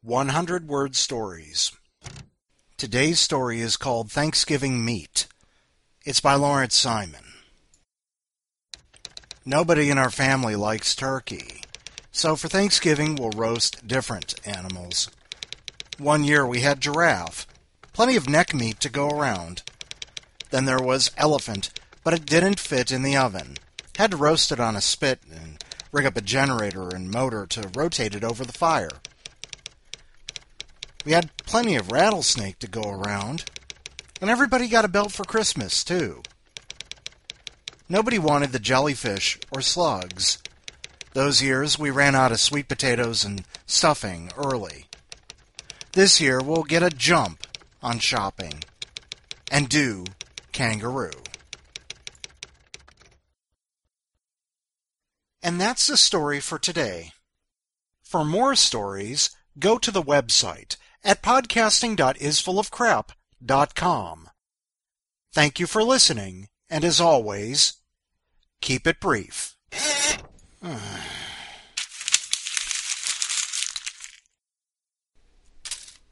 100-word stories. Today's story is called Thanksgiving Meat. It's by Lawrence Simon. Nobody in our family likes turkey, so for Thanksgiving we'll roast different animals. One year we had giraffe, plenty of neck meat to go around. Then there was elephant, but it didn't fit in the oven. Had to roast it on a spit and rig up a generator and motor to rotate it over the fire. We had plenty of rattlesnake to go around, and everybody got a belt for Christmas, too. Nobody wanted the jellyfish or slugs. Those years we ran out of sweet potatoes and stuffing early. This year we'll get a jump on shopping and do kangaroo. And that's the story for today. For more stories, go to the website at podcasting.isfullofcrap.com. Thank you for listening, and as always, keep it brief.